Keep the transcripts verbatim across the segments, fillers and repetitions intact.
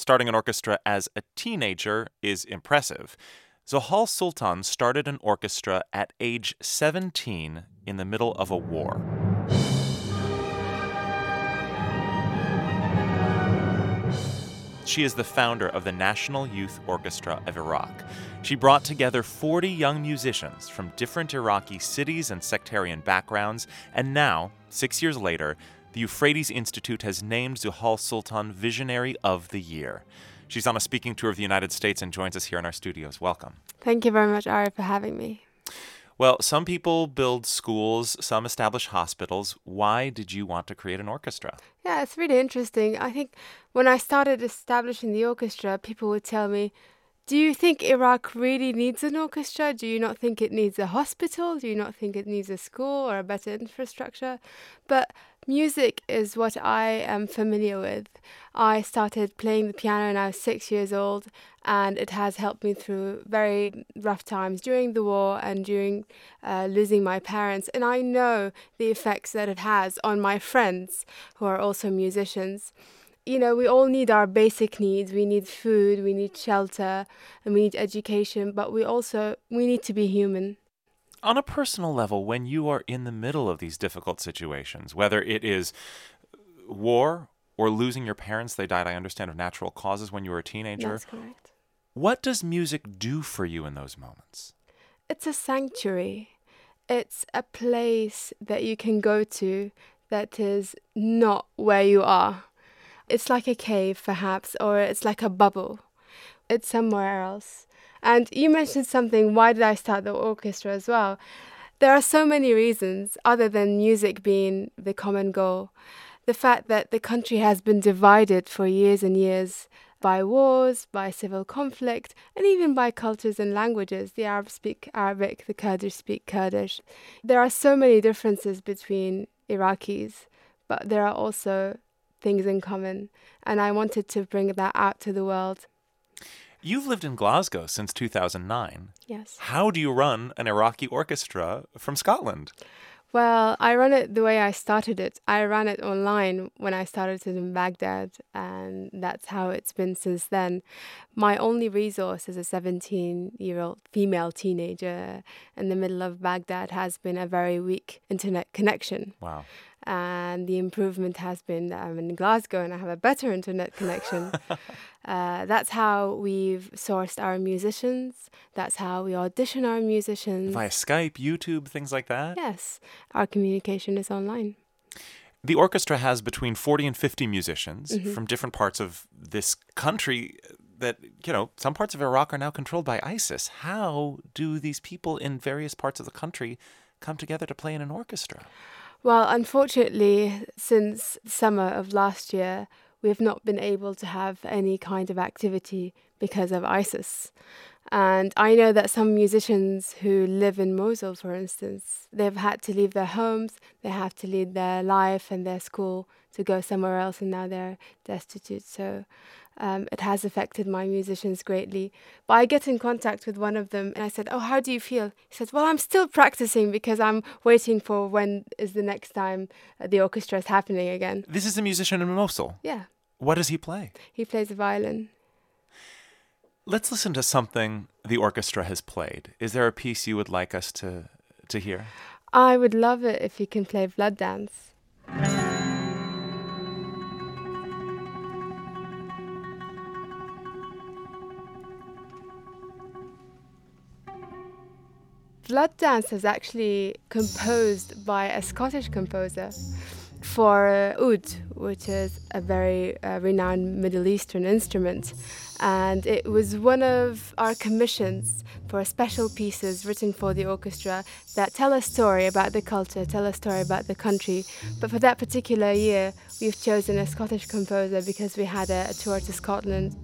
starting an orchestra as a teenager is impressive. Zohal Sultan started an orchestra at age seventeen in the middle of a war. She is the founder of the National Youth Orchestra of Iraq. She brought together forty young musicians from different Iraqi cities and sectarian backgrounds, and now, six years later, the Euphrates Institute has named Zohal Sultan Visionary of the Year. She's on a speaking tour of the United States and joins us here in our studios. Welcome. Thank you very much, Ari, for having me. Well, some people build schools, some establish hospitals. Why did you want to create an orchestra? Yeah, it's really interesting. I think when I started establishing the orchestra, people would tell me, do you think Iraq really needs an orchestra? Do you not think it needs a hospital? Do you not think it needs a school or a better infrastructure? But music is what I am familiar with. I started playing the piano when I was six years old, and it has helped me through very rough times during the war and during uh, losing my parents. And I know the effects that it has on my friends who are also musicians. You know, we all need our basic needs. We need food, we need shelter, and we need education, but we also, we need to be human. On a personal level, when you are in the middle of these difficult situations, whether it is war or losing your parents, they died, I understand, of natural causes when you were a teenager. That's correct. What does music do for you in those moments? It's a sanctuary. It's a place that you can go to that is not where you are. It's like a cave, perhaps, or it's like a bubble. It's somewhere else. And you mentioned something, why did I start the orchestra as well? There are so many reasons, other than music being the common goal. The fact that the country has been divided for years and years by wars, by civil conflict, and even by cultures and languages. The Arabs speak Arabic, the Kurdish speak Kurdish. There are so many differences between Iraqis, but there are also things in common, and I wanted to bring that out to the world. You've lived in Glasgow since two thousand nine. Yes. How do you run an Iraqi orchestra from Scotland? Well, I run it the way I started it. I ran it online when I started it in Baghdad, and that's how it's been since then. My only resource as a seventeen-year-old female teenager in the middle of Baghdad has been a very weak internet connection. Wow. And the improvement has been that I'm in Glasgow and I have a better internet connection. uh, that's how we've sourced our musicians. That's how we audition our musicians. Via Skype, YouTube, things like that? Yes. Our communication is online. The orchestra has between forty and fifty musicians Mm-hmm. from different parts of this country that, you know, some parts of Iraq are now controlled by ISIS. How do these people in various parts of the country come together to play in an orchestra? Well, unfortunately, since summer of last year, we have not been able to have any kind of activity because of ISIS. And I know that some musicians who live in Mosul, for instance, they've had to leave their homes, they have to leave their life and their school to go somewhere else, and now they're destitute. So um, it has affected my musicians greatly. But I get in contact with one of them and I said, oh, how do you feel? He said, well, I'm still practicing because I'm waiting for when is the next time uh, the orchestra is happening again. This is a musician in Mosul. Yeah. What does he play? He plays the violin. Let's listen to something the orchestra has played. Is there a piece you would like us to, to hear? I would love it if you can play Blood Dance. Blood Dance is actually composed by a Scottish composer for uh, oud, which is a very uh, renowned Middle Eastern instrument. And it was one of our commissions for special pieces written for the orchestra that tell a story about the culture, tell a story about the country. But for that particular year, we've chosen a Scottish composer because we had a, a tour to Scotland.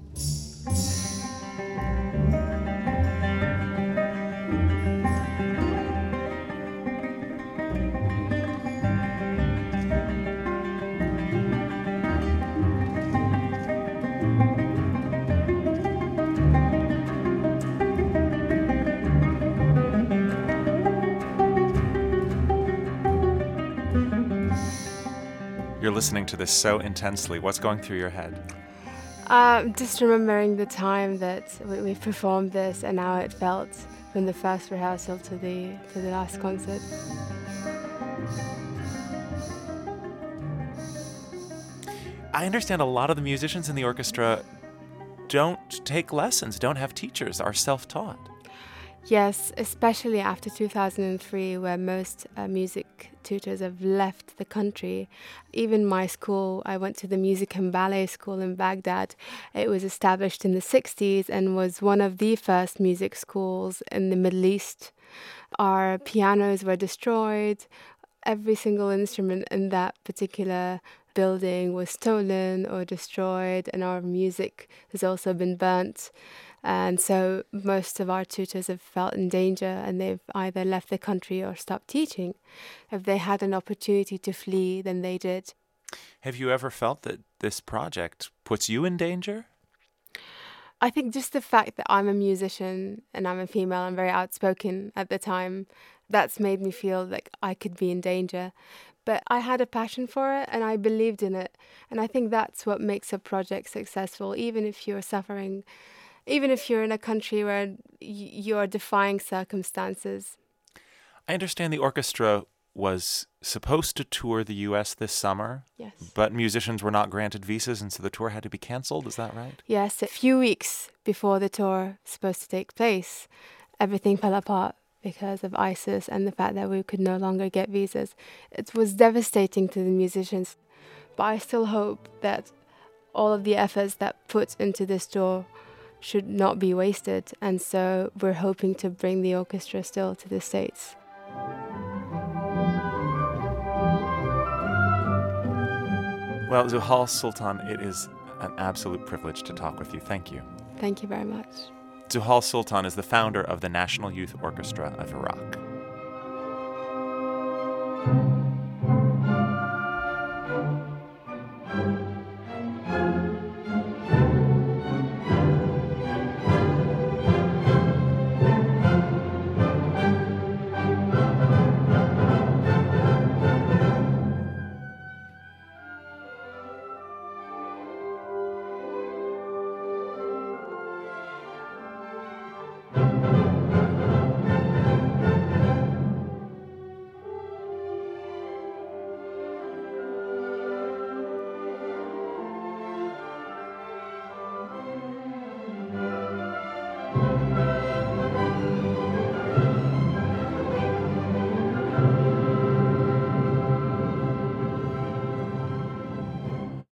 You're listening to this so intensely. What's going through your head? Um, just remembering the time that we, we performed this and how it felt from the first rehearsal to the to the last concert. I understand a lot of the musicians in the orchestra don't take lessons, don't have teachers, are self-taught. Yes, especially after two thousand three, where most uh, music tutors have left the country. Even my school, I went to the Music and Ballet School in Baghdad. It was established in the sixties and was one of the first music schools in the Middle East. Our pianos were destroyed. Every single instrument in that particular building was stolen or destroyed, and our music has also been burnt. And so most of our tutors have felt in danger, and they've either left the country or stopped teaching. If they had an opportunity to flee, then they did. Have you ever felt that this project puts you in danger? I think just the fact that I'm a musician and I'm a female and very outspoken at the time, that's made me feel like I could be in danger. But I had a passion for it and I believed in it. And I think that's what makes a project successful, even if you're suffering, even if you're in a country where y- you're defying circumstances. I understand the orchestra was supposed to tour the U S this summer. Yes. But musicians were not granted visas, and so the tour had to be canceled. Is that right? Yes, a few weeks before the tour was supposed to take place, everything fell apart because of ISIS and the fact that we could no longer get visas. It was devastating to the musicians, but I still hope that all of the efforts that put into this tour should not be wasted, and so we're hoping to bring the orchestra still to the States. Well, Zuhal Sultan, it is an absolute privilege to talk with you. Thank you. Thank you very much. Zuhal Sultan is the founder of the National Youth Orchestra of Iraq.